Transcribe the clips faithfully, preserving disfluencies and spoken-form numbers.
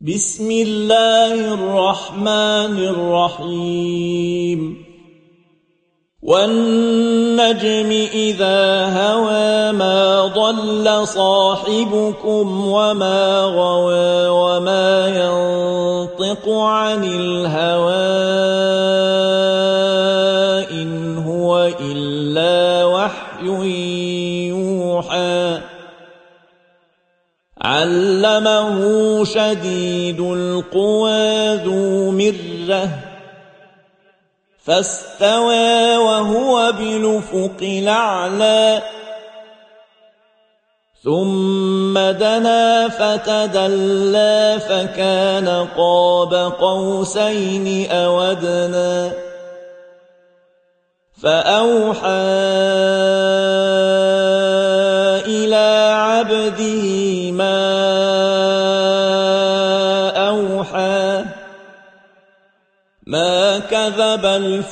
بسم الله الرحمن الرحيم والنجم إذا هوى ما ضل صاحبكم وما غوى وما ينطق عن الهوى إن هو إلا وحي يوحى علمه شديد القوى ذو مرة فاستوى وهو بالأفق الأعلى ثم دنا فتدلى فكان قاب قوسين أو أدنى فأوحى إلى عبده ما أوحى ما كذب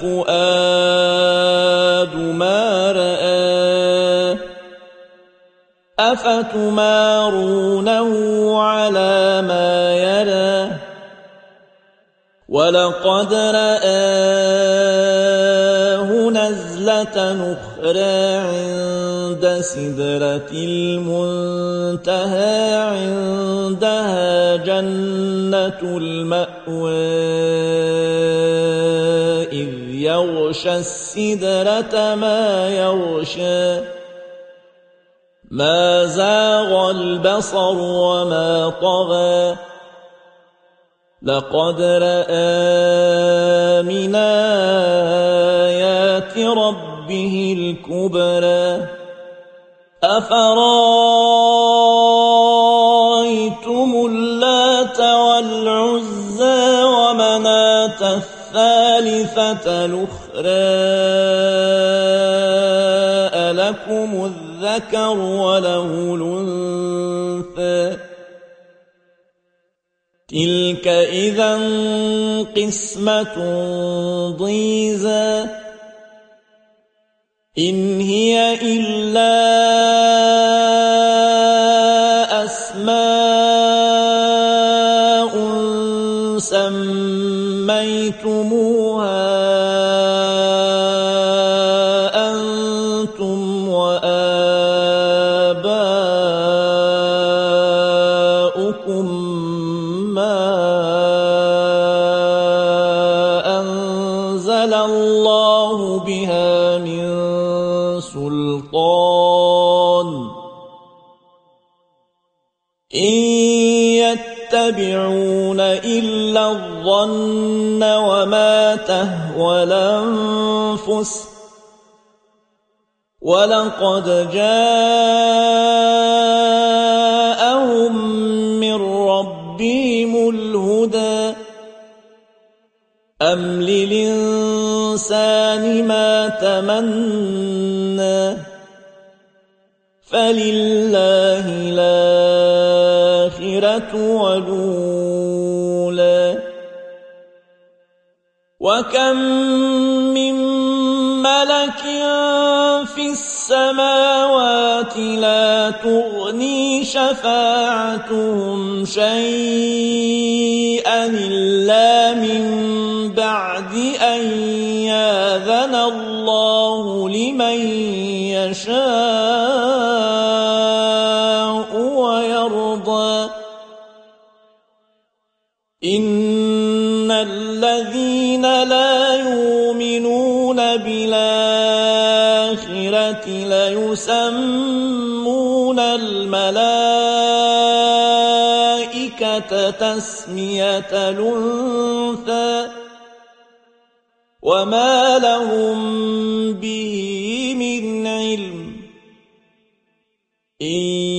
الفؤاد ما رأى أفتمارونه على ما يرى ولقد رآه نزلة أخرى عند سدرة المنتهى عندها جنة المأوى إذ يغشى السدرة ما يغشى ما زاغ البصر وما طغى لقد رأى من آيات ربه الكبرى أفرأيتم اللات والعزى ومناة الثالثة الأخرى ألكم الذكر وله الأنثى تلك إذا قسمة ضيزى إن هي إلا أسماء سميتموها أنتم وآباؤكم ما أنزل الله بها من سلطان إن يتبعون إلا الظن وما تهوى الأنفس ولقد جاءهم من ربهم الهدى أم للإنسان ما تمنى فلله الآخرة والأولى وكم من ملك في السماوات لا تغني شفاعتهم شيئا إلا من بعد أن يأذن الله لمن يشاء ويرضى إن الذين لا يؤمنون بالآخرة ليسمون الملائكة تسمية الأنثى وما لهم به من علم إن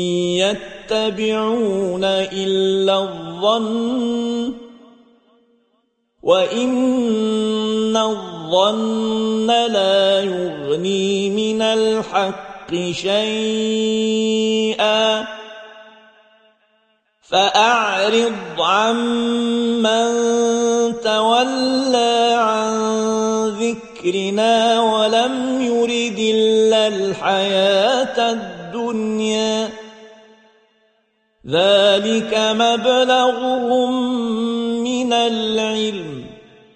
يتبعون إلا الظن وإن الظن لا يغني من الحق شيئا فأعرض عمن تولى عن ذكرنا ولم يرد إلا الحياة الدنيا ذلك مبلغهم من العلم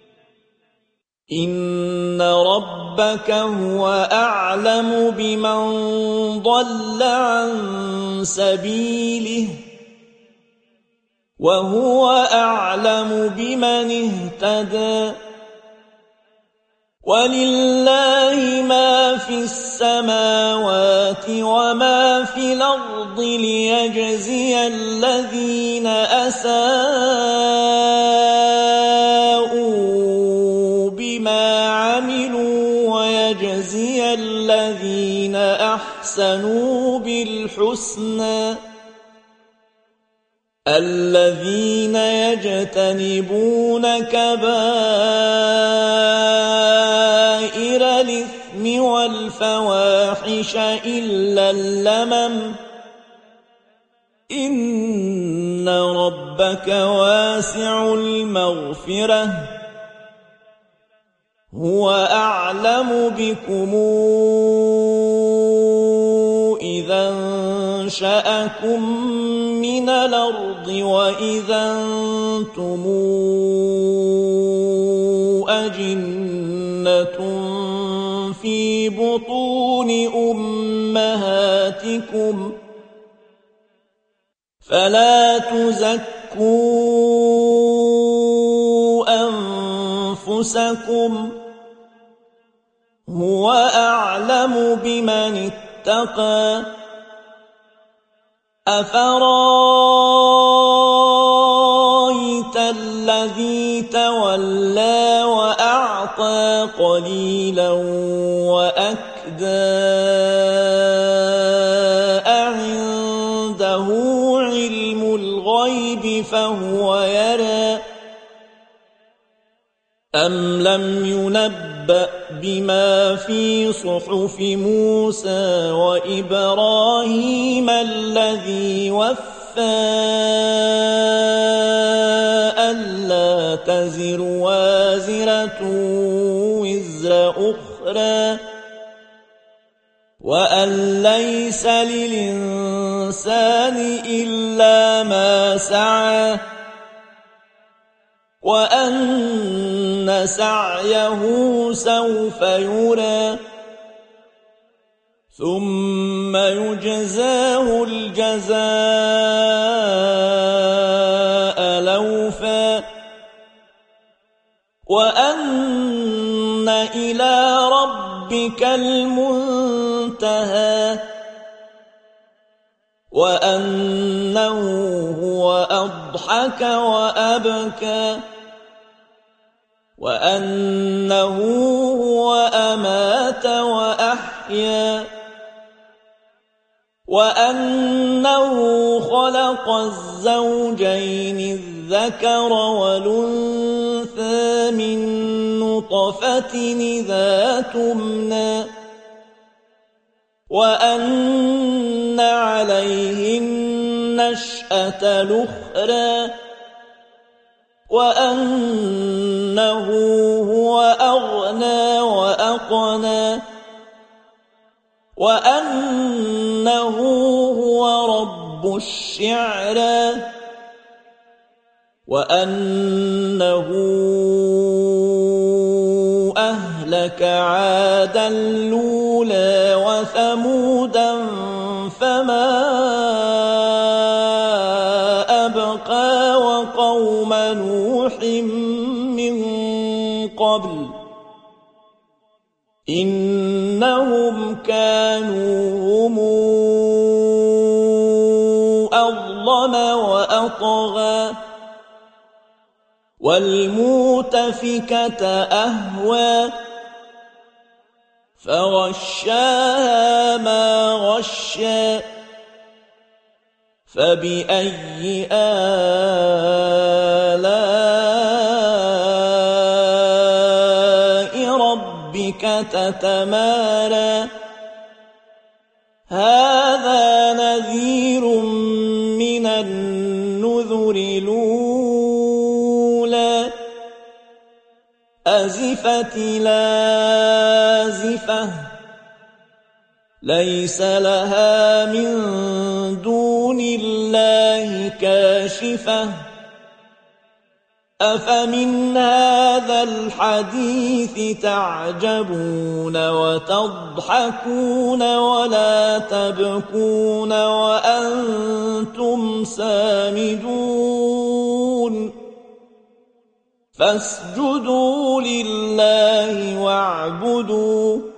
إن ربك هو أعلم بمن ضل عن سبيله وهو أعلم بمن اهتدى ولله ما في السماوات وما في الأرض ليجزي الذين أساءوا بما عملوا ويجزي الذين أحسنوا بالحسنى الذين يجتنبون كبائر الإثم والفواحش إلا اللمم إن ربك واسع المغفرة هو أعلم بكم إذا أنشأكم من الأرض وإذا أنتم أجنة في بطون أمهاتكم فلا تزكوا أنفسكم هو أعلم بمن اتقى أفرايت الذي تولى وأعطى قليلا وأكدى أعنده علم الغيب فهو يرى أم لم ينبأ بما في صحف موسى وإبراهيم الذي وفى ألا تزر وازرة وزر أخرى وأن ليس للإنسان إلا ما سعى وأن سعيه سوف يرى ثم يجزاه الجزاء الأوفى وأن إلى ربك المنتهى وأنه هو أضحك وأبكى وأنه هو أمات وأحيا وأنه خلق الزوجين الذكر والأنثى من نطفة إذا تمنى وأن عليه النشأة الأخرى وأنه هو أغنى وأقنى وأنه هو رب الشعرى وأنه أهلك عادا الأولى وثمودا فما أبقى وقوم نوح من قبل إنهم كانوا هم أظلم وأطغى والمؤتفكة أهوى فغشاها ما غشى فبأي آلاء ربك تتمارى هذا نذير من النذر الأولى أزفت لازفة ليس لها من دون دون الله كاشفة أفمن هذا الحديث تعجبون وتضحكون ولا تبكون وأنتم سامدون فاسجدوا لله واعبدوا